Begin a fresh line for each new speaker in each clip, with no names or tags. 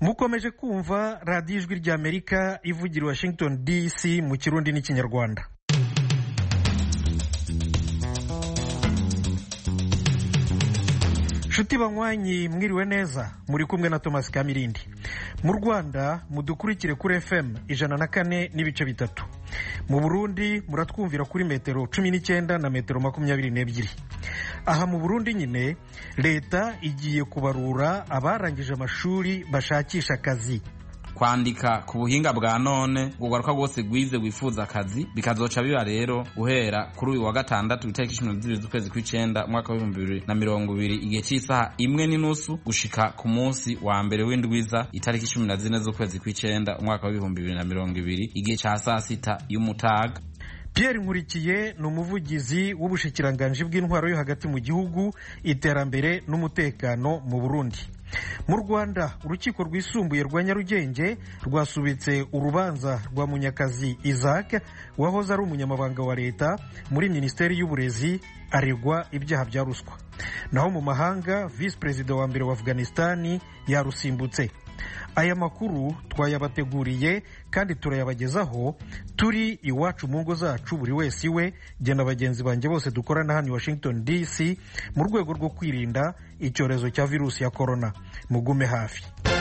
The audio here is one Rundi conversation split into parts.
mukomeje kumva radiyo ijwi ry'Amerika ivugira Washington DC mu Kirundi n'Ikinyarwanda. Shuti banywanyi mwiriwe neza, muri kumwe na Thomas Kamirindi. Mu Rwanda mudukurikire kuri FM 104.3. Mu Burundi muratwumvira kuri metero 19 na metero 22. Aha mu Burundi nyine leta igiye kubarura abarangije amashuri bashakisha akazi.
Kwandika ku buhinga bwa none ugaruka rwose gwize wifuza akazi bikazoca biba rero guhera kuri uyu wa gatandatu itariki 12 z'ukwezi kw'icenda mwaka wa 2020 igihe cy'isaha 1:30 gushika ku munsi wa mbere w'indwiza itariki 14 z'ukwezi kw'icenda mwaka wa 2020 igihe ca saa 6 y'umutaga.
Pierre Nkurikiye ni umuvugizi w'ubushikiranganje bw'intwaro yo hagati mu gihugu, iterambere n'umutekano mu Burundi. Mu Rwanda urukiko rwisumbuye rwa Nyarugenge rwasubitse urubanza rwa Munyakazi Isaac wahoze ari umunyamabanga wa leta muri Minisiteri y'Uburezi aregwa ibyaha bya ruswa. Naho mu mahanga Vice President wa mbere wa Afghanistan yarusimbutse. Aya makuru twayabateguriye kandi turayabagezaho turi iwacu mu ngo zacu buri wese iwe, jye na bagenzi banjye bose dukorana hano Washington DC mu rwego rwo kwirinda icyorezo cya virusi ya corona. Mugume hafi.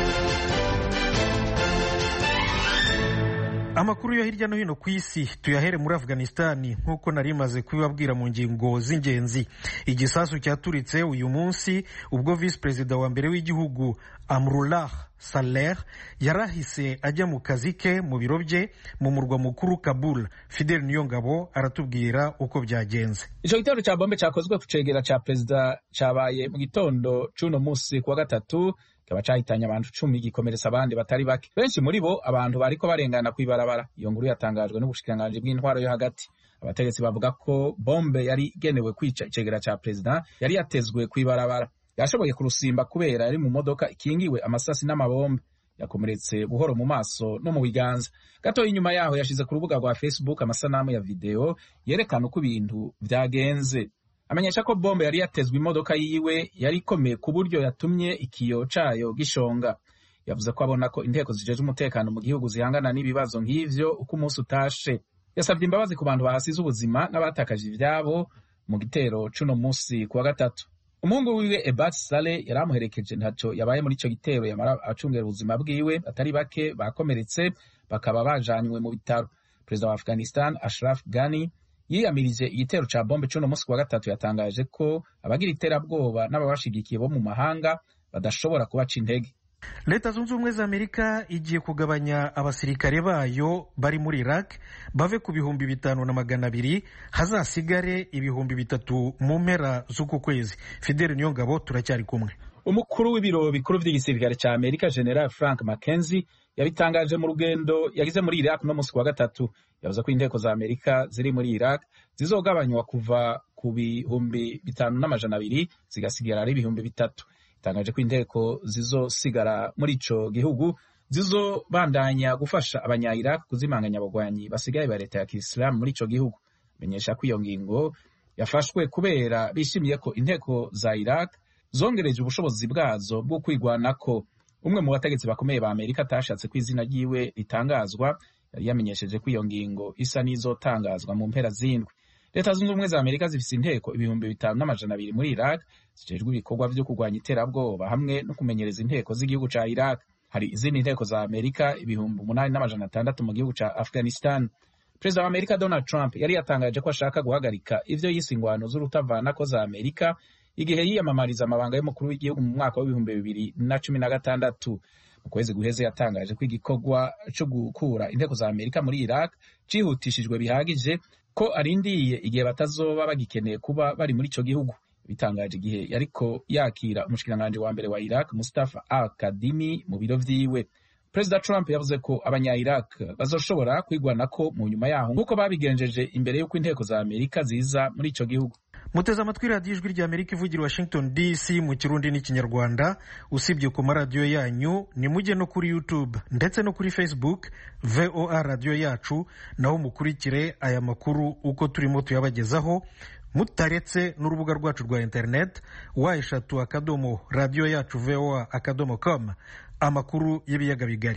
Amakuru yo hirya no hino ku isi tuyahere muri Afghanistan nk'uko nari maze kubibabwira mu ngingo z'ingenzi. Igisasu cyaturitse uyu munsi ubwo Vice President wa mbere w'igihugu Amrullah Saleh yarahise ajya mu kazi ke mu biro bye mu murwa mukuru Kabul. Fidel Niyongabo aratubwira uko byagenze.
Ico gitero ca bombe cakozwe ku cegera ca perezida cabaye mu gitondo c'uno munsi kuwa gatatu, kaba cahitanye abantu 10 gikomeretsa abandi batari bake. Benshi muri bo abantu bariko barengana kwibarabara. Iyo nkuru yatangajwe n'ubushikiranganje bw'intwaro yo hagati. Abategetsi bavuga ko bombe yari igenewe kwica icegera ca perezida yari yatezwe kwibarabara. Yashoboye kurusimba kubera yari mu modoka ikingiwe amasasi n'amabombe. Yakomeretse buhoro mu maso no mu biganza. Gato inyuma yaho yashize ku rubuga rwa Facebook amasanamu ya video yerekana uko ibintu vyagenze. Amenyesha ko bombe yari yatezwe imodoka yiwe yari ikomeye ku buryo yatumye ikiyo cayo gishonga. Yavuze ko abona ko inteko zijeje umutekano mu gihugu zihangana n'ibibazo nk'ivyo uko umunsi utashe. Yasabye imbabazi ku bantu bahasize ubuzima n'abatakaje ivyabo mu gitero c'uno munsi kuwa gatatu. Umuhungu wiwe Ebat Saleh yaramuherekeje ntaco yabaye muri ico gitero, yamara acungera ubuzima bwiwe atari bake bakomeretse bakaba bajanywe mu bitaro. Perezida wa Afghanistan Ashraf Ghani yiyamirije igitero ca bombe c'uno munsi kuwa gatatu, yatangaje ko abagira iterabwoba n'ababashigikiye bo mu mahanga badashobora kubaca intege.
Leta Zunze Ubumwe za Amerika igiye kugabanya abasirikare bayo bari muri Iraq bave ku 5,200 hazasigare 3,000 mu mpera z'uku kwezi. Fidel Niyongabo turacyari kumwe.
Umukuru w'ibiro bikuru vy'igisirikare ca Amerika General Frank McKenzie yabitangaje mu rugendo yagize muri Iraq no munsi kuwa gatatu. Yavuze ko inteko za Amerika ziri muri Iraq zizogabanywa kuva ku 5,200 zigasigara ari 3,000. Itangaje ko inteko zizosigara muri ico gihugu zizobandanya gufasha abanya-Iraq kuzimanganya abagwanyi basigaye ba leta ya Kisilamu muri ico gihugu. Menyesha ko iyo ngingo yafashwe kubera bishimiye ko inteko za Iraq zongereje ubushobozi bwazo bwo kwigwanako. Umwe mu bategetsi bakomeye ba Amerika atashatse ko izina ryiwe ritangazwa yari yamenyesheje ko iyo ngingo isa n'izotangazwa mu mpera z'indwi. Leta Zunze Ubumwe za Amerika zifise inteko 5,200 muri Iraq zijejwe ibikorwa vyo kurwanya iterabwoba hamwe no kumenyereza inteko z'igihugu ca Iraq. Hari izindi inteko za Amerika 8,600 mu gihugu ca Afghanistan. Perezida wa Amerika Donald Trump yari yatangaje ko ashaka guhagarika ivyo yise ingwano z'urutavanako za Amerika igihe yiyamamariza amabanga y'umukuru w'igihugu mu mwaka wa 2016. Mu kwezi guheze yatangaje ko igikorwa co gukura inteko za Amerika muri Iraq cihutishijwe bihagije ko arindiye igihe batazoba bagikeneye kuba bari muri ico gihugu. Bitangaje igihe yariko yakira umushikiranganje wa mbere wa Iraq Mustafa al-Kadhimi mu biro vyiwe. Perezida Trump yavuze ko abanya-Iraq bazoshobora kwigwanako mu nyuma yaho nk'uko babigenjeje imbere y'uko inteko za Amerika ziza muri ico gihugu.
Muteze amatwi radiyo ijwi ry'Amerika ivugira Washington DC mu Kirundi n'Ikinyarwanda. Usibye ku maradiyo yanyu ni mujye no kuri YouTube ndetse no kuri Facebook VOA radiyo yacu, naho mukurikire aya makuru uko turimo tuyabagezaho mutaretse n'urubuga rwacu rwa internet wa eshatu akadomo radio yacu voa akadomo com. amakuru y'ibiyaga bigari.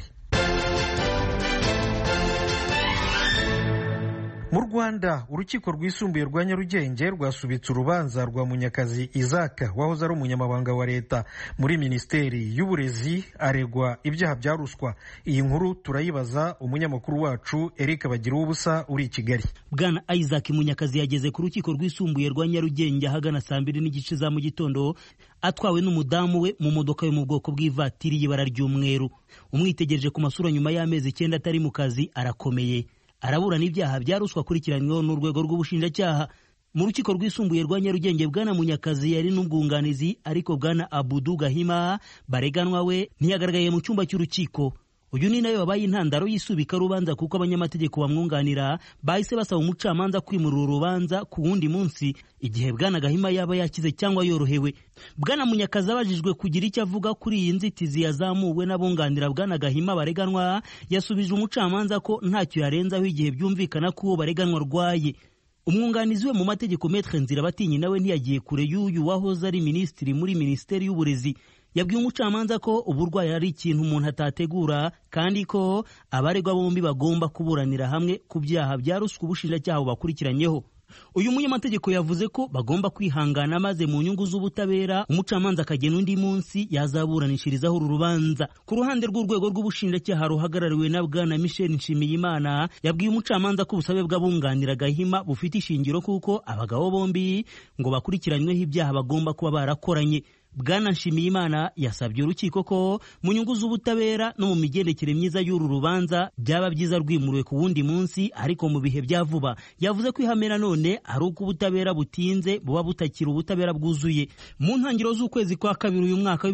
Mu Rwanda urukiko rwisumbuye rwa Nyarugenge rwasubitse urubanza rwa Munyakazi Isaac wahoze ari umunyamabanga wa leta muri Minisiteri y'Uburezi aregwa ibyaha bya ruswa. Iyi nkuru turayibaza umunyamakuru wacu Eric Bagiruwubusa uri i Kigali.
Bwana Isaac Munyakazi yageze ku rukiko rwisumbuye rwa Nyarugenge ahagana saa 2:30 za mu gitondo atwawe n'umudamu we mu modoka yo mu bwoko bw'ivatiri y'ibara ry'umweru. Umwitegereje ku masura nyuma y'amezi 9 atari mu kazi arakomeye. Araburana ibyaha bya ruswa akurikiranyweho n'urwego rw'ubushinjacyaha. Mu rukiko rwisumbuye rwa Nyarugenge Bwana Munyakazi yari n'ubwunganizi, ariko Bwana Abudu Gahima bareganwa we ntiyagaragaye mu cyumba cy'urukiko. Uyu ni nayo wabaye intandaro y'isubika rubanza kuko abanyamategeko bamwunganira bahise basaba umucamanza kwimurira urubanza ku wundi munsi igihe Bwana Gahima yaba yakize cyangwa yorohewe. Bwana Munyakazi abajijwe kugira icyo avuga kuri iyi nzitizi yazamuwe n'abunganira Bwana Gahima bareganwa, yasubije umucamanza ko ntacyo yarenzaho igihe byumvikana ko bareganwa rwaye. Umwunganizi we mu mategeko Maître Nzirabatinyi nawe ntiyagiye kure y'uyu wahoze ari minisitiri muri Minisiteri y'Uburezi. Yabwiye umucamanza ko uburwayi ari ikintu umuntu atategura kandi ko abaregwa bombi bagomba kuburanira hamwe ku byaha bya ruswa ubushinjacyaha bakurikiranyeho. Uyu munyamategeko yavuze ko bagomba kwihangana maze mu nyungu z'ubutabera umucamanza akagena undi munsi yazaburanishirizaho uru rubanza. Ku ruhande rw'urwego rw'ubushinjacyaha ruhagarariwe na Bwana Michel Nshimiyimana yabwiye umucamanza ko ubusabe bw'abunganira Gahima bufite ishingiro kuko abagabo bombi ngo bakurikiranyweho ibyaha bagomba kuba barakoranye. Bwana Nshimiyimana yasabye urukiko ko mu nyungu z'ubutabera no mu migendekere myiza y'uru rubanza byaba byiza rwimuriwe ku wundi munsi, ariko mu bihe bya vuba. Yavuze ko ihamera none ari uko ubutabera butinze buba butakira ubutabera bwuzuye. Mu ntangiriro z'ukwezi kwa kabiri uyu mwaka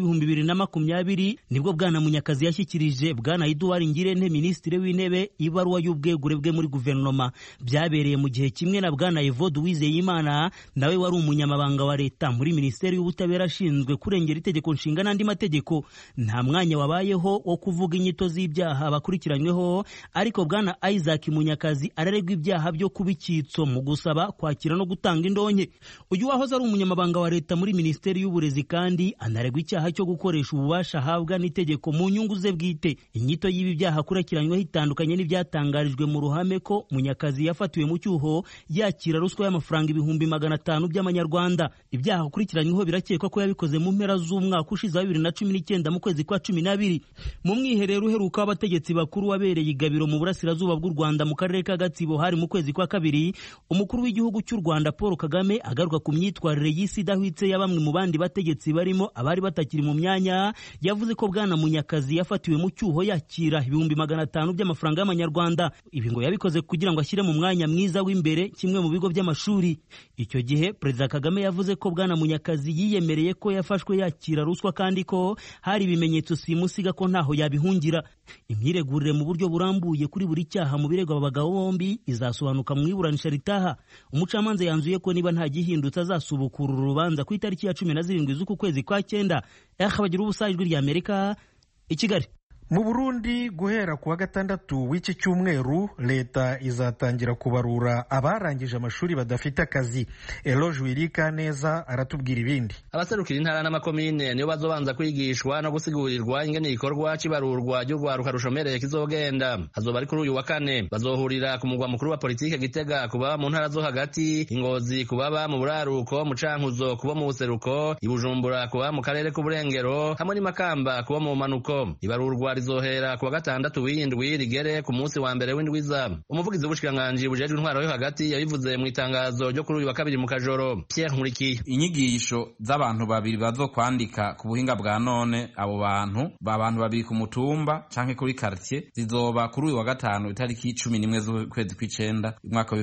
w'2020 nibwo Bwana Munyakazi yashyikirije Bwana Edouard Ngirente Minisitiri w'Intebe ibaruwa y'ubwegure bwe muri guverinoma. Byabereye mu gihe kimwe na Bwana Evode Uwizeyimana nawe wari umunyamabanga wa leta muri Minisiteri y'Ubutabera ashinzwe kurengera itegeko nshinga n'andi mategeko. Nta mwanya wabayeho wo kuvuga inyito z'ibyaha bakurikiranyweho, ariko Bwana Isaac Munyakazi araregwa ibyaha byo kuba icyitso mu gusaba, kwakira no gutanga indonke. Uyu wahoze ari umunyamabanga wa leta muri Minisiteri y'Uburezi kandi anaregwa icyaha cyo gukoresha ububasha ahabwa n'itegeko mu nyungu ze bwite. Inyito y'ibi byaha akurikiranyweho itandukanye n'ibyatangarijwe mu ruhame ko Munyakazi yafatiwe mu cyuho yakira ruswa y'amafaranga 500 by'amanyarwanda. Ibyaha akurikiranyweho birakekwa ko yabikoze mu mpera z'umwaka ushize 2019 mu kwezi kwa 12. Mu mwiherero uheruka w'abategetsi bakuru wabereye igabiro mu burasirazuba bw'u Rwanda mu karere ka Gatsibo hari mu kwezi kwa 2, umukuru w'igihugu cy'u Rwanda Paul Kagame agaruka ku myitwarire y'isi idahwitse ya bamwe mu bandi bategetsi barimo abari batakiri mu myanya. Yavuze ko Bwana Munyakazi yafatiwe mu cyuho yakira 500 by'amafaranga y'amanyarwanda. Ibi ngo yabikoze kugira ngo ashyire mu mwanya mwiza w'imbere kimwe mu bigo by'amashuri. Icyo gihe Perezida Kagame yavuze ko Bwana Munyakazi yiyemereye ko yafashwe yakira ruswa kandi ko hari ibimenyetso simusiga ko ntaho yabihungira. Imyiregurire mu buryo burambuye kuri buri cyaha mu birego abagabo bombi izasobanuka mu iburanisha ritaha. Umucamanza yanzuye ko niba nta gihindutse azasubukura urubanza ku itariki ya 17 z'uku kwezi kwa 9. Bagiruwubusa, Ijwi ry'Amerika, i Kigali.
Mu Burundi guhera kuwa 6 w'iki cyumweru leta izatangira kubarura abarangije amashuri badafite akazi. Eloge Wirika neza aratubwira ibindi.
Abaserukira intara n'amakomine niyo bazobanza kwigishwa no gusigurirwa ingene ikorwa kibarurwa ry'urwaruka rushomereye kizogenda. Hazoba ari kuri uyu wa 4. Bazohurira ku mugwa mukuru wa politike Gitega kuba mu ntara zo hagati, Ingozi kubaba mu buraruko, mu Cankuzo kuba mu buseruko, Ibujumbura kuba mu karere k'uburengero, hamwe n'Imakamba kuba mu manuko. Ibarurwa rizohera kuwa 6 w'indwi rigere ku munsi wa mbere w'indwiza. Umuvugizi w'ubushikiranganji bujejwe intwaro yo hagati yabivuze mu itangazo ryo kuri uyu wa 2 mu Kajoro. Pierre Nkurikiye:
inyigisho z'abantu babiri bazo kwandika ku buhinga bwa none, abo bantu babiri ku mutumba canke kuri quartier, zizoba kuri uyu wa 5 itariki 11 z'ukwezi kw'icenda umwaka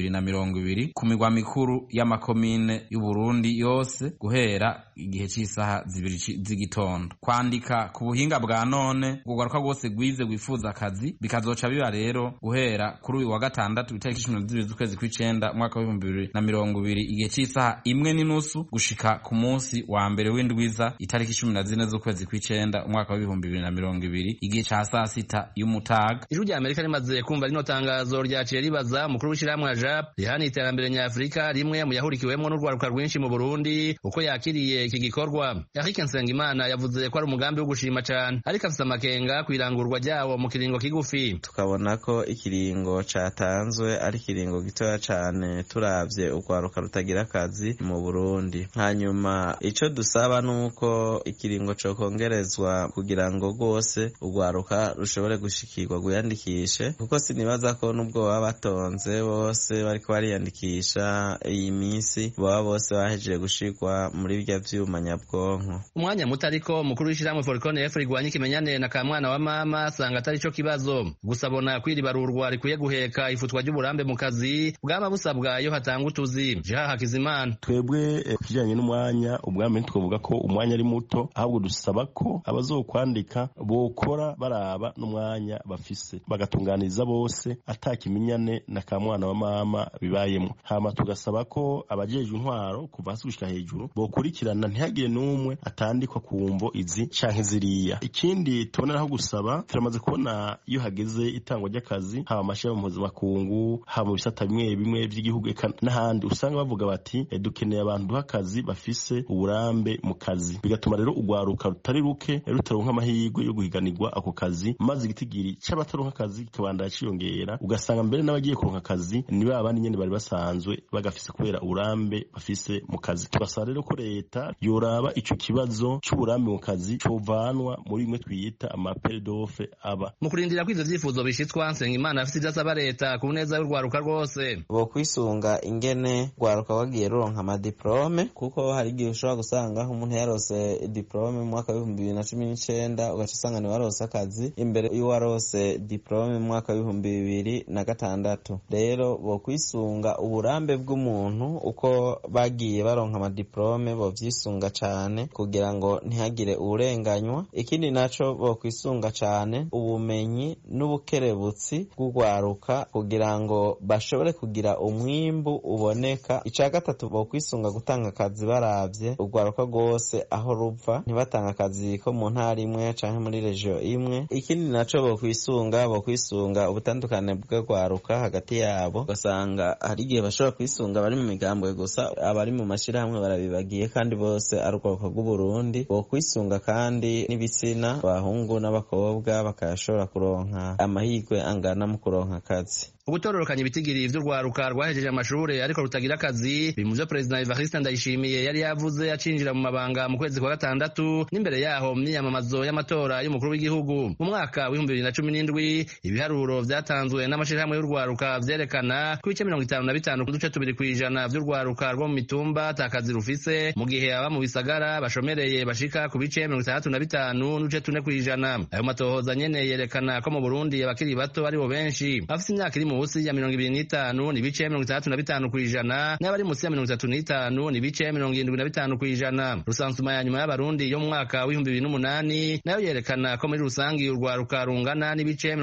w'2020 ku migwa mikuru y'amakomine y'u Burundi yose guhera igihe cy'isaha 2 z'igitondo. Kwandika ku buhinga bwa none urwaruka rwose rwize rwifuza akazi bikazoca biba rero guhera kuri uyu wa gatandatu itariki 12 z'ukwezi kw'icenda umwaka wa 2020 igihe cy'isaha 1:30 gushika ku munsi wa mbere w'indwiza itariki 14 z'ukwezi kw'icenda umwaka wa 2020 igihe ca saa 6 y'umutaga.
Ijwi rya Amerika rimaze kumva rino tangazo ryaciye ribaza umukuru w'ishirahamwe JAP rihana iterambere nyafrika rimwe mu yahurikiwemwo n'urwaruka rwinshi mu Burundi uko yakiriye iki gikorwa. Eric Nsengimana yavuze ko ari umugambi wo gushima cyane ariko afite amakenga kwirangurwa ryawo mu kiringo kigufi.
Tukabona ko ikiringo catanzwe ari kiringo gitoya cyane turavye urwaruka rutagira akazi mu Burundi. Hanyuma ico dusaba nuko ikiringo co kongerezwa kugira ngo rwose urwaruka rushobore gushikirwa guyandikishe, kuko sinibaza ko nubwo baba batonze bose bariko bariyandikisha iyi minsi baba bose bahejeje gushikwa muri birya vyuma nyabwonko.
Umwanya muto ariko mukuru w'ishirahamwe Forcon F rigwanya ikimenyane na kamwana wa mama asanga atari co kibazo, gusa abona kwiribarurwa rikwiye guheka ifutwa ry'uburambe mu kazi bwaba busabwa iyo hatanga utuzi. Jeha Hakizimana:
twebwe kijanye n'umwanya ubwambe twovuga ko umwanya ari muto, ahubwo dusaba ko abazokwandika bokora baraba n'umwanya bafise bagatunganiza bose atakimenyane na kamwana wa mama bibayemo. Hama tugasaba ko abajejwe intwaro kuva hasi gushika hejuru bokurikirana ntihagire n'umwe atandikwa kumvo izi canke ziriya. Ikindi tuboneraho gusaba, turamaze kubona iyo hageze itangwa ry'akazi haba amashami mpuzamakungu haba mu bisata bimwe bimwe by'igihugu n'ahandi usanga bavuga bati dukeneye abantu duha akazi bafise uburambe mu kazi, bigatuma rero urwaruka rutari ruke rutaronka amahirwe yo guhiganirwa ako kazi, maze igitigiri c'abataronka akazi kikabandanya ciyongera, ugasanga mbere n'abagiye kuronka akazi ni ba bandi nyene bari basanzwe bagafise kubera uburambe bafise mu kazi. Tugasaba rero ko leta yoraba ico kibazo c'uburambe mu kazi covanwa muri bimwe twiyita amapere d'offre aba.
Mu kurindira ko ivyo vyifuzo bishitswa, Nsengimana afise ivyo asaba leta ku neza y'urwaruka rwose.
Bo kwisunga ingene rwaruka bagiye ruronka amadiplome, kuko hari igihe ushobora gusanga umuntu yarose diplome mu mwaka wa 2019 ugaca usanga ni warose akazi imbere y'uwarose diplome mu mwaka wa 2006. Rero bo kwisunga uburambe bw'umuntu uko bagiye baronka amadiplome bo vyisunga cane kugira ngo ntihagire urenganywa. Ikindi naco bo kwisunga cane ubumenyi n'ubukerebutsi bw'urwaruka kugira ngo bashobore kugira umwimbu uboneka. Ica gatatu bo kwisunga gutanga akazi baravye urwaruka rwose aho ruva, ntibatanga akazi ko mu ntara imwe canke muri region imwe. Ikindi naco bo kwisunga ubutandukane bw'urwaruka hagati yabo, ugasanga hari igihe bashobora kwisunga bari mu migambwe gusa, abari mu mashirahamwe barabibagiye kandi bose ari urwaruka rw'Uburundi. Bo kwisunga kandi n'ibitsina, abahungu n'abakobwa bakayashobora kuronka amahirwe angana mu kuronka akazi.
Ugutororokanya ibitigiri vy'urwaruka rwahejeje amashure ariko rutagira akazi biri mu vyo President Evariste Ndayishimiye yari yavuze acinjira mu mabanga mu kwezi kwa gatandatu n'imbere yaho mu myamamazo y'amatora y'umukuru w'igihugu. Mu mwaka wa 2017 ibiharuro vyatanzwe n'amashirahamwe y'urwaruka vyerekana ko ibice 55 kuduce 2% vy'urwaruka rwo mu mitumba atakazi rufise, mu gihe aba mu bisagara bashomereye bashika ku bice 65 n'uduce 4%. Ayo matohoza nyene yerekana ko mu Burundi abakiri bato ari bo benshi bafise imyaka iri musi ya 25 ni bice 35% n'abari musi ya 35 ni bice 75%. Rusansuma ya nyuma y'abarundi yo mu mwaka wa 2008 nayo yerekana ko muri rusangi urwaruka rungana n'ibice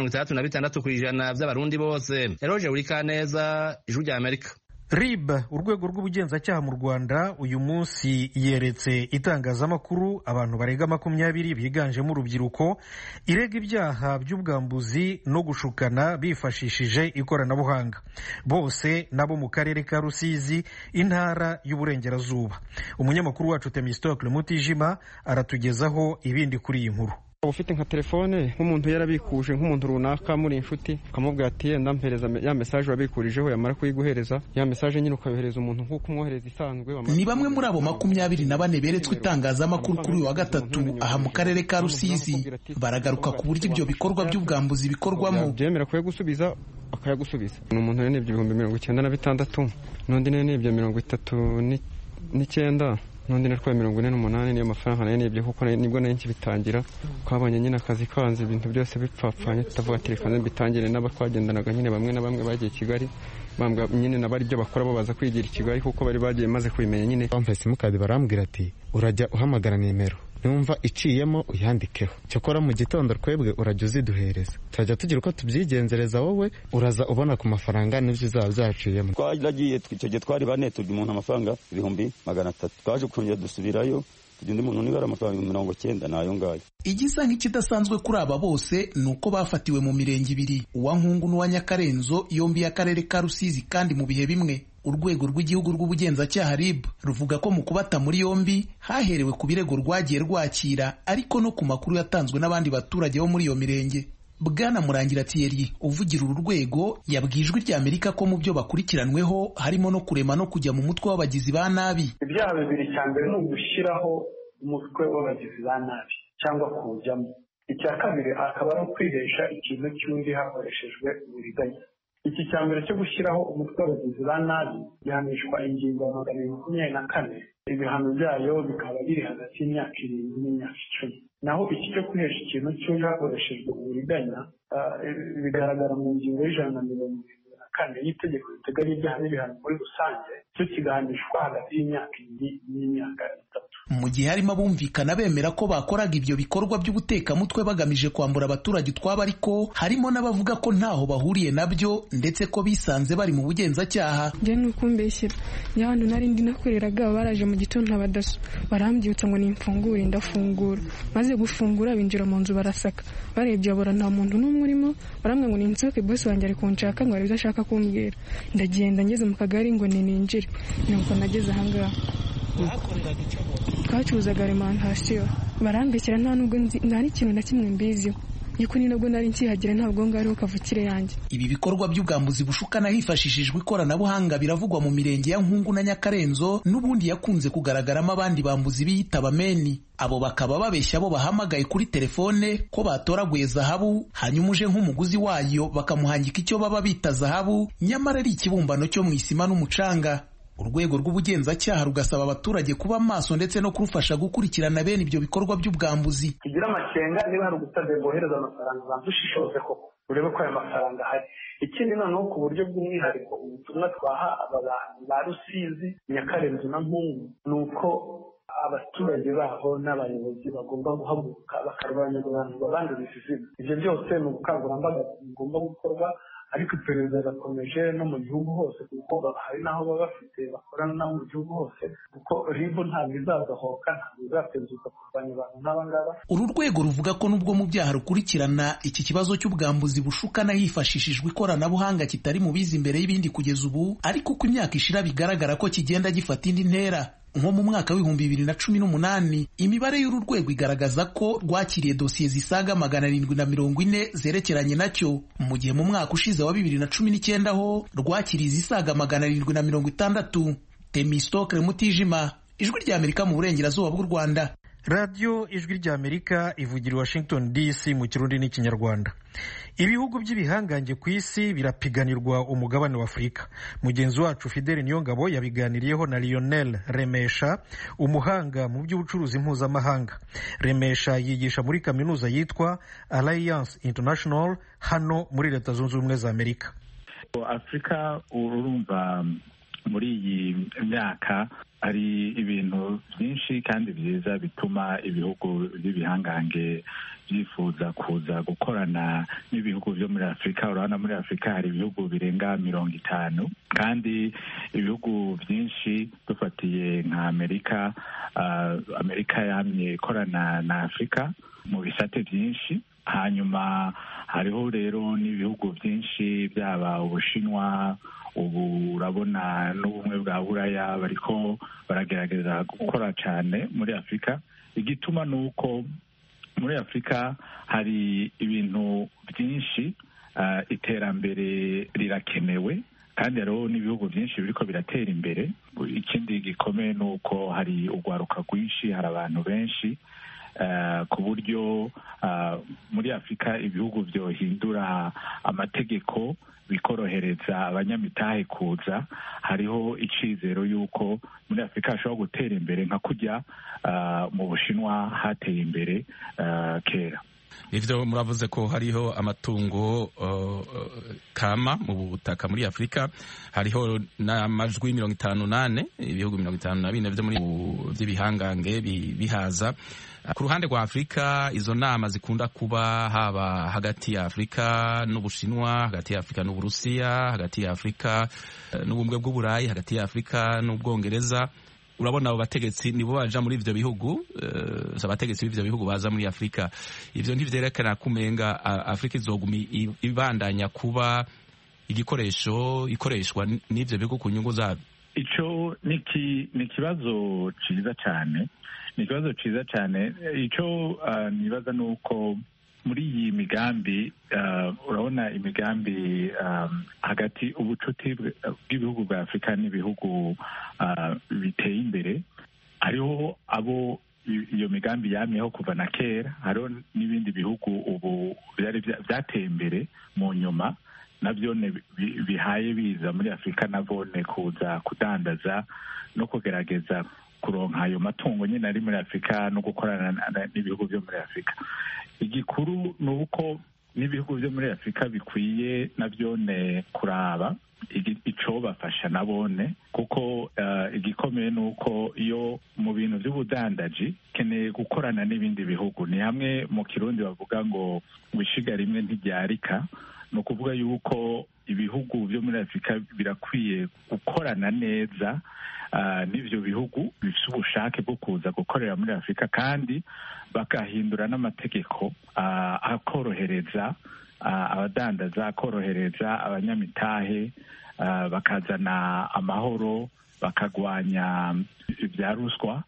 36% vy'abarundi bose. Eroje Urikaneza, Ijwi rya Amerika.
RIB, urwego rw'ubugenzacyaha mu Rwanda, uyu munsi yeretse itangazamakuru abantu barenga 20 biganjemo urubyiruko irega ibyaha by'ubwambuzi no gushukana bifashishije ikoranabuhanga, bose nabo mu karere ka Rusizi, intara y'Uburengerazuba. Umunyamakuru wacu Temistocle Mutijima aratugezaho ibindi kuri iyi nkuru.
Ufite nka telefone nk'umuntu yarabikuje nk'umuntu runaka muri inshuti ukamubwira ati yenda mpereza ya message wabikurijeho, yamara kuyiguhereza ya message nyine ukayohereza umuntu nk'uko umwohereza isanzwe.
Ni bamwe muri abo 24 beretswe itangazamakuru kuri uyu wa gatatu aha mu karere ka Rusizi, baragaruka ku buryo ibyo bikorwa by'ubwambuzi bikorwamo.
Byemera kuyagusubiza akayagusubiza. Ni umuntu yanebye 96 n'undi yanebye 39 n'undi natwaye 48 niyo mafaranga nayo nibyo, kuko nibwo nari nkibitangira twabanye nyine akazi kanze ibintu byose bipfapfanye, tutavuga ati reka mbitangire n'abatwagendanaga nyine bamwe na bamwe bagiye Kigali, bambwa nyine nabari ibyo bakora babaza kwigira Kigali kuko bari bagiye maze kubimenya nyine. Bampese mukadi barambwira ati urajya uhamagara nimero
numva iciyemo uyandikeho cyokora mu gitondo twebwe urajya uziduhereza turajya tugira uko tubyigenzereza wowe uraza ubona ku mafaranga n'ibyo uzaba byaciyemo.
Twaragiye icyo gihe twari bane turya umuntu amafaranga 300 twaje kongera dusubirayo undi muntu nibara amafaranga 90 nayo ngayo.
Igisa nk'ikidasanzwe kuri aba bose ni uko bafatiwe mu mirenge ibiri, uwa Nkungu n'uwa Nyakarenzo, yombi y'akarere ka Rusizi kandi mu bihe bimwe. Urwego rw'igihugu rw'ubugenzacyaha RIB ruvuga ko mu kubata muri yombi haherewe ku birego rwagiye rwakira ariko no ku makuru yatanzwe n'abandi baturage bo muri iyo mirenge. Bwana Murangira Thierry uvugira uru rwego yabwiye Ijwi ry'Amerika ko mu byo bakurikiranweho harimo no kurema no kujya mu mutwe w'abagizi ba nabi.
Ibyaha bibiri, cya mbere ni ugushyiraho umutwe w'abagizi ba nabi cyangwa kuwujyamo. Icya kabiri akaba ari ukwihesha ikintu cy'undi hakoreshejwe uburiganya. Iki cya mbere cyo gushyiraho umutwe w'abagizi ba nabi gihanishwa ingingo ya 24. Ibihano byayo bikaba biri hagati y'imyaka 7 n'imyaka 10. Naho iki cyo kwihesha ikintu cy'undi hakoreshejwe uburiganya bigaragara mu ngingo y'174 y'itegeko riteganya ibyaha n'ibihano muri rusange, cyo kigahanishwa hagati y'imyaka 2 n'imyaka 3.
Mu gihe harimo abumvikana bemera ko bakoraga ibyo bikorwa by'ubutekamutwe bagamije kwambura abaturage utwabo, ariko harimo n'abavuga ko ntaho bahuriye nabyo ndetse ko bisanze bari mu bugenzacyaha.
Njye nuko mbeshyira y'abantu nari ndi nakoreraga baraje mu gitondo abadaso barambyutsa ngo nimfungure, ndafungura, maze gufungura binjira mu nzu barasaka, barebye abora nta muntu n'umwe urimo, baramwe ngo ninsohoke, boss wanjye ari kunshaka ngo aribyo ashaka kumbwira. Ndagenda ngeze mu kagari ngo ninjire, nuko nageze ahangaha. Twacuruzaga alimentation, barambeshyira nta nubwo nta n'ikintu na kimwe mbiziho, yuko ni nabwo nari nkihagira ntabwo ngariho kavukire yanjye.
Ibi bikorwa by'ubwambuzi bushukana hifashishijwe ikoranabuhanga biravugwa mu mirenge ya Nkungu na Nyakarenzo, n'ubundi yakunze kugaragaramo abandi bambuzi biyita abameni. Abo bakaba babeshya abo bahamagaye kuri telefone ko batoraguye zahabu, hanyuma uje nk'umuguzi wayo bakamuhangika icyo baba bita zahabu, nyamara ari ikibumbano cyo mu isima n'umucanga. Urwego rw'ubugenzacyaha rugasaba abaturage kuba maso ndetse no kurufasha gukurikirana bene ibyo bikorwa by'ubwambuzi.
Tugira amakenga niba hari ugusabye bohereza amafaranga bandushishoze koko urebe ko aya mafaranga ahari. Ikindi noneho ku buryo bw'umwihariko ubutumwa twaha aba bantu ba Rusizi, Nyakarenzo na Nkungu ni uko abaturage baho n'abayobozi bagomba guhaguruka bakarwanya abantu babanduriza izina. Ibyo byose ni ubukangurambaga bugomba gukorwa, ariko iperereza rirakomeje no mu gihugu hose, kuko hari n'aho baba bafite bakorana n'aho mu gihugu hose, kuko RIB ntabwo izazahoka, ntabwo izatezuka kurwanya abantu nk'aba ngaba.
Uru rwego ruvuga ko nubwo mu byaha rukurikirana iki kibazo cy'ubwambuzi bushukana hifashishijwe ikoranabuhanga kitari mu biza imbere y'ibindi kugeza ubu, ariko uko imyaka ishira bigaragara ko kigenda gifata indi ntera. Nko mu mwaka w'2018 imibare y'uru rwego igaragaza ko rwakiriye dosiye zisaga 740 zerekeranye nacyo, mu gihe mu mwaka ushize wa 2019 ho rwakiriye izisaga 760. Temistokle Mutijima, Ijwi ry'Amerika mu burengerazuba bw'u Rwanda.
Radio Ijwi ry'Amerika ivugira i Washington DC mu Kirundi n'Ikinyarwanda. Ibihugu by'ibihangange ku isi birapiganirwa umugabane wa Afurika. Mugenzi wacu Fidel Niyongabo yabiganiriyeho na Lionel Remesha, umuhanga mu by'ubucuruzi mpuzamahanga. Remesha yigisha muri kaminuza yitwa Alliance International hano muri Leta Zunze Ubumwe za Amerika.
Afurika urumva muri iyi myaka hari ibintu byinshi kandi byiza bituma ibihugu by'ibihangange byifuza kuza gukorana n'ibihugu byo muri Afurika. Urabona muri Afurika hari ibihugu birenga 50, kandi ibihugu byinshi dufatiye nka Amerika, Amerika yamye ikorana na Afurika mu bisate byinshi. Hanyuma hariho rero n'ibihugu byinshi byaba Ubushinwa, ubu urabona n'ubumwe bwa Buraya bariko baragerageza gukora cyane muri Afurika. Igituma nuko muri Afurika hari ibintu byinshi, iterambere rirakenewe kandi hariho n'ibihugu byinshi biriko biratera imbere. Ikindi gikomeye nuko hari urwaruka rwinshi, hari abantu benshi, ku buryo muri Afurika ibihugu byohindura amategeko bikorohereza abanyamitahe kuza. Hariho icizero yuko muri Afurika hashobora gutera imbere nka kujya mu Bushinwa hateye imbere kera.
ivyo muravuze ko hariho amatungo kama mu butaka muri Afrika, hariho n'amajwi 58 ibihugu 54 vyo muri vy'ibihangange bihaza. Ku ruhande rwa Afrika izo nama zikunda kuba haba hagati ya Afrika n'Ubushinwa, hagati ya Afrika n'Uburusiya, hagati ya Afrika n'ubumwe bw'Uburayi, hagati ya Afrika n'Ubwongereza. Urabona abo bategetsi nibo baja muri ivyo bihugu, abategetsi b'ivyo bihugu baza muri Afrika. Ivyo ntivyerekana kumenga Afrika izoguma ibandanya kuba igikoresho ikoreshwa n'ivyo bihugu ku nyungu zabo.
Ico ni ikibazo ciza cyane, ni ikibazo ciza cyane. Ico nibaza nuko muri iyi migambi urabona imigambi hagati ubucuti bw'ibihugu bwa Afrika n'ibihugu biteye imbere, hariho abo iyo migambi yamyeho kuva na kera, hariho n'ibindi bihugu ubu byateye imbere mu nyuma navyo bihaye biza muri Afrika navone kuza kudandaza no kugerageza kuronka ayo matungo nyine ari muri Afrika no gukorana n'ibihugu byo muri Afrika. Igikuru ni uko n'ibihugu byo muri Afrika bikwiye navyone kuraba ico bafasha nabone, kuko igikomeye ni uko iyo mu bintu by'ubudandaji keneye gukorana n'ibindi bihugu. Ni hamwe mu Kirundi bavuga ngo ishiga rimwe ntiryarika, ni ukuvuga yuko ibihugu byo muri Afrika birakwiye gukorana neza n'ivyo bihugu bifite ubushake bwo kuza gukorera muri Afrika, kandi bakahindura n'amategeko akorohereza abadandaza, akorohereza abanyamitahe, bakazana amahoro, bakagwanya ibya ruswa.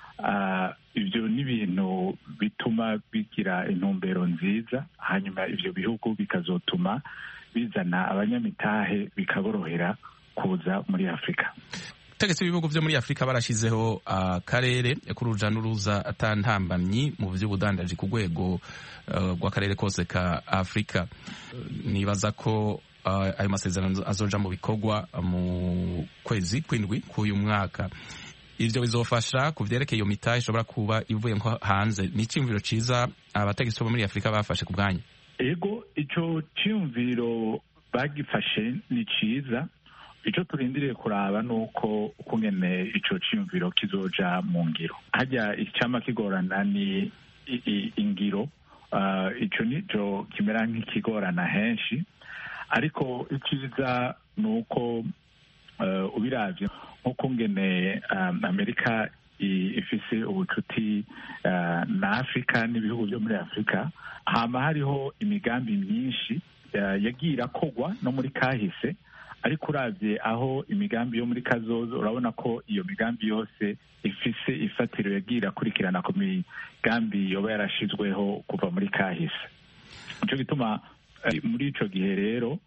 Ibyo ni ibintu bituma bigira intumbero nziza, hanyuma ivyo bihugu bikazotuma bizana abanyamitahe bikaborohera kuza muri Afrika.
Tegetse ibihugu vyo muri Afrika barashizeho akarere k'uruja n'uruza atantambamyi mu vy'ubudandaji ku rwego rw'akarere kose ka Afrika. Nibaza ko ayo masezerano azoja mu bikorwa mu kwezi kw'indwi k'uyu mwaka. Ivyo bizofasha kuvyerekeye iyo mitahe ishobora kuba ivuye nko hanze. Ni iciyumviro ciza abategetsi bo muri Afrika bafashe ku bwanyu?
Ego, ico ciyumviro bagifashe ni ciza. Ico turindiriye kuraba nuko ukungene ico ciyumviro kizoja mu ngiro. Harya icama kigorana ni ingiro, ico nico kimera nk'ikigorana henshi, ariko iciza nuko ubiravye nk'ukungene Amerika ifise ubucuti na Afrika n'ibihugu byo muri Afrika, hama hariho imigambi myinshi yagiye irakogwa no muri kahise, ariko uravye aho imigambi yo muri kazozo urabona ko iyo migambi yose ifise ifatiro yagiye irakurikirana ku migambi yoba yarashizweho kuva muri kahise. Nico gituma muri ico gihe rero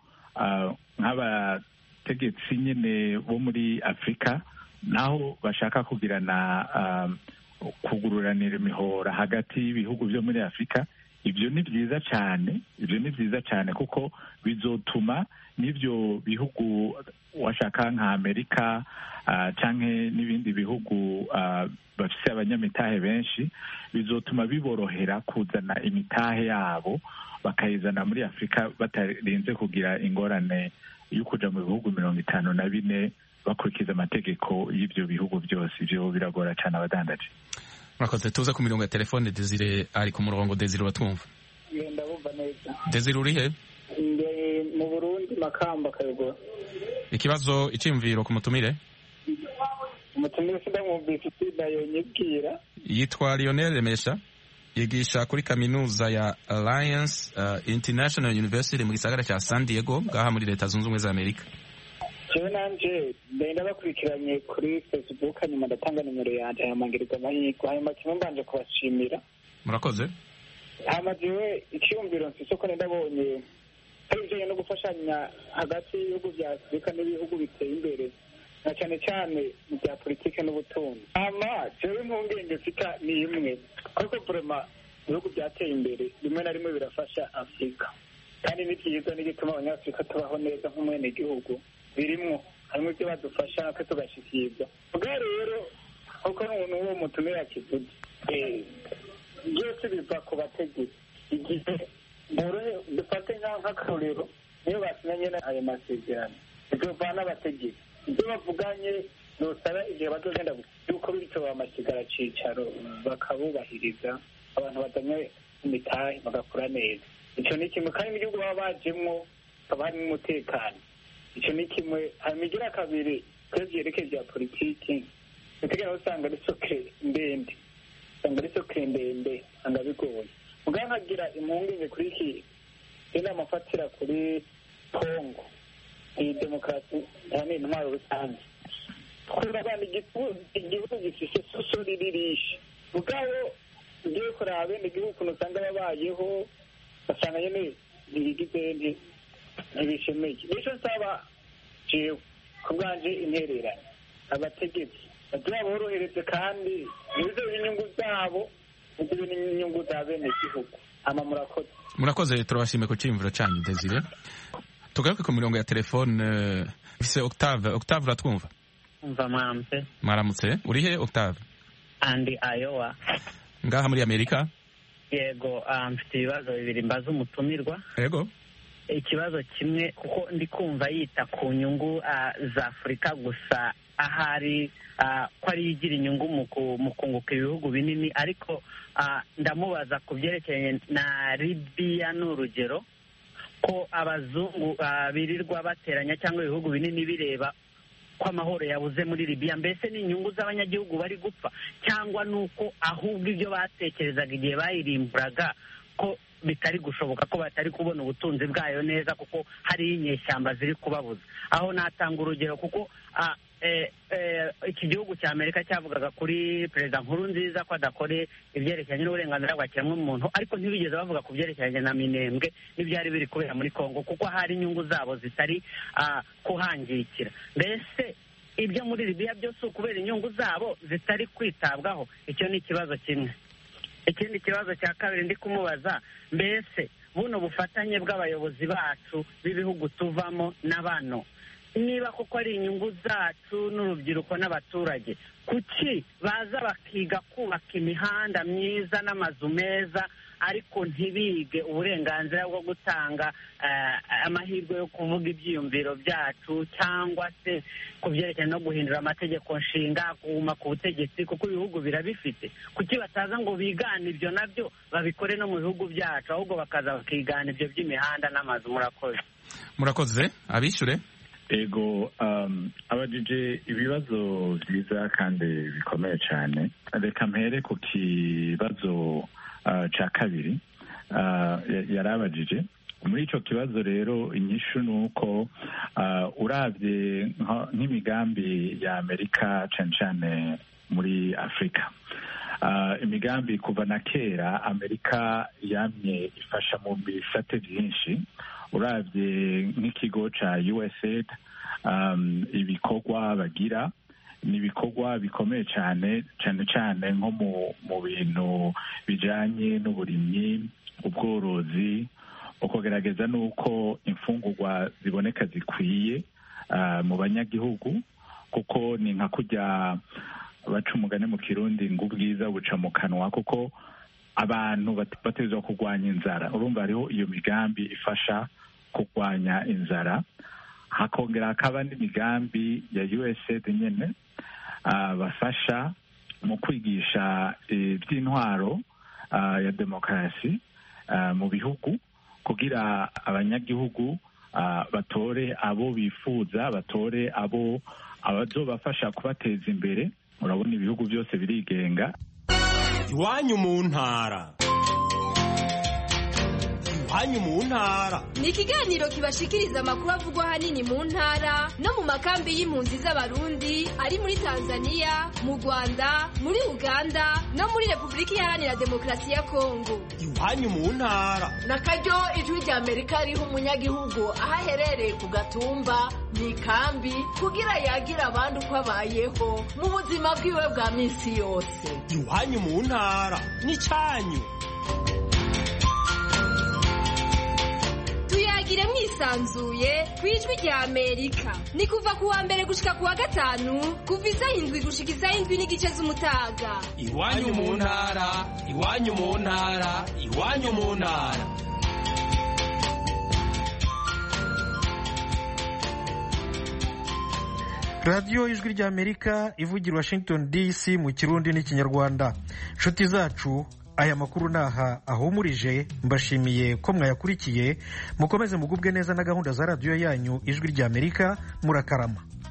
nk'abategetsi nyene bo muri Afrika naho bashaka kugirana kugururanira imihora hagati y'ibihugu byo muri Afrika, ibyo ni byiza cyane, ibyo ni byiza cyane kuko bizotuma n'ibyo bihugu washaka nka Amerika canke n'ibindi bihugu bafise abanyamitahe benshi, bizotuma biborohera kuzana imitahe yabo bakayizana muri Afrika batarinze kugira ingorane yo kuja mu bihugu 54 bakurikiza amategeko y'ibyo bihugu byose. Ivyo biragora cyane abadandaje.
Murakoze. Tuza ku mirongo ya telefone. Desire ari ku murongo. Desire, batwumva?
Ndabumva neza.
Desire, uri he?
Mu Burundi, Makamba, Kayogora.
Ikibazo, iciyumviro ku mutumire?
Umutumire sindamwumvise yonyibwira.
Yitwa Lionel Remesha, yigisha kuri kaminuza ya Alliance International University mu gisagara cya San Diego ngaha muri Leta Zunze Ubumwe za Amerika.
Jewe nanje ndenda bakurikiranye kuri Facebook, hanyuma ndatanga nimero yanje, hanyuma ngiriza amahirwe, hanyuma kimwe mbanje kubashimira.
Murakoze.
Hama jewe ikiyumviro mfise ko ndabonye ari ibijanye no gufashanya hagati y'ibihugu vya Afurika n'ibihugu biteye imbere, na cyane cyane mu bya politike n'ubutunzi. Hama jewe impungenge mfita ni imwe, ariko vraiment ibihugu byateye imbere rimwe na rimwe birafasha Afurika, kandi ni byiza n'igituma abanyafurika tubaho neza nk'umwenegihugu birimwo, harimo ibyo badufasha natwe tugashikirwa. Ubwo rero uko n'uwo mutumire yakivuze, byose biva ku bategetsi. igihe dufate nk'akarorero niyo basinanye ayo masezerano bizovana abategetsi ibyo bavuganye nosaba igihe bazogenda yuko bityo bamasigara cicaro bakabubahiriza abantu bazanye imitahe bagakora neza icyo ni kimwe kandi mu gihugu baba bajemwo haba hari n'umutekano icyo ni kimwe hanyuma igira kabiri kuri vyerekeye vya politiki utegera usanga ari sokre ndende usanga bigoye mugabo nkagira impungenge kuri iki inama afatira kuri Kongo iyi demokarasi yani intwaro rusange kurabana igihugu gifise soso riririshe mugabo ugiye kuraba bene igihugu ukuntu usanga babayeho basanga nyene ntibigize ntibishemeye nico nsaba jewe ku bwanje intererano abategetsi bagira borohereze kandi nizo inyungu zabo nizo n'inyungu za bene igihugu ama
murakoze turabashimiye ku cimviro canyu Desire tugaruke ku mirongo ya telefone ifise Octave uratwumva
umva
mwaramutse urihe Octave
andi Iowa
ngaha muri Amerika
yego mfite ibibazo bibiri mbaza umutumirwa
yego
ikibazo kimwe kuko ndi kumva yita ku nyungu za Afurika gusa ahari ko ari igira inyungu mu kunguka ibihugu binini ariko ndamubaza ku byerekeranye na Libya n'urugero ko abazungu birirwa bateranya cyangwa ibihugu binini bireba ko amahoro yabuze muri Libya mbese ni inyungu z'abanyagihugu bari gupfa cyangwa nuko ahubwo ibyo batekerezaga igihe bayirimburaga ko bitari gushoboka ko batari kubona ubutunzi bwayo neza kuko hari inyeshyamba ziri kubabuza aho natanga urugero kuko iki gihugu cya Amerika cyavugaga kuri perezida Nkurunziza ko adakore ibyerekeranye n'uburenganzira bwa kiremwamuntu ariko ntibigeze bavuga ku byerekeranye na Minembwe n'ibyari biri kubera muri Kongo kuko hari inyungu zabo zitari kuhangikira mbese ibyo muri Libya byose ukubera inyungu zabo zitari kwitabwaho icyo ni ikibazo kimwe ikindi kibazo cya kabiri ndi kumubaza mbese buno bufatanye bw'abayobozi bacu b'ibihugu tuvamo na bano niba koko ari inyungu zacu n'urubyiruko n'abaturage kuki baza bakiga kubaka imihanda myiza n'amazu meza ariko ntibige uburenganzira bwo gutanga amahirwe yo kuvuga ibyiyumviro byacu cyangwa se ku byerekeranye no guhindura amategeko nshinga kuguma ku butegetsi kuko ibihugu birabifite kuki bataza ngo bigane ibyo nabyo babikore no mu bihugu byacu ahubwo bakaza bakigana ibyo by'imihanda n'amazu
murakoze abishyure
ego abajije ibibazo byiza kandi bikomeye cyane reka mpere ku kibazo cya kabiri yarabajije muri icyo kibazo rero inyishu ni uko urabye nk'imigambi ya Amerika cyane cyane muri Afurika imigambi kuva na kera Amerika yamye ifasha mu bisate byinshi urabye nk'ikigo cya USAID ibikorwa bagira ni ibikorwa bikomeye cyane cyane cyane nko mu bintu bijyanye n'uburimyi ubworozi ukugerageza n'uko imfungurwa ziboneka zikwiye mu banyagihugu kuko ni nka kujya baca umugani mu kirundi ngo ubwiza buca mu kanwa kuko abantu bategerezwa kurwanya inzara urumva hariho iyo migambi ifasha kurwanya inzara hakongera hakaba n'imigambi ya USAID nyine bafasha mu kwigisha iby'intwaro ya demokarasi mu bihugu kugira abanyagihugu batore abo bifuza batore abo abazobafasha kubateza imbere urabona ibihugu byose birigenga
iwanyu mu ntara iwanyu mu ntara
ni ikiganiro kibashikiriza amakuru avugwa ahanini mu ntara no mu makambi y'impunzi z'abarundi ari muri Tanzania mu Rwanda muri Uganda no muri Repubulika Iharanira Demokarasi ya Kongo
iwanyu mu ntara
nakaryo ijwi rya Amerika riha umunyagihugu aho aherereye ku gatumba mu ikambi kugira yagira abandi uko abayeho mu buzima bwiwe bwa minsi yose
iwanyu mu ntara n'icyanyu
tuyagire mwisi yisanzuye ku ijwi rya Amerika. Ni kuva ku wa mbere gushika ku wa gatanu kuva isaha 7 gushika isaha 7:30 z'umutaga.
Iwanyu mu ntara, iwanyu mu ntara, iwanyu mu ntara.
radiyo ijwi rya Amerika ivugira Washington DC mu Kirundi n'Ikinyarwanda. Nshuti zacu, aya makuru naha ahumurije, mbashimiye ko mwayakurikiye. Mukomeze mugubwe neza na gahunda za radiyo yanyu ijwi rya Amerika. Murakarama.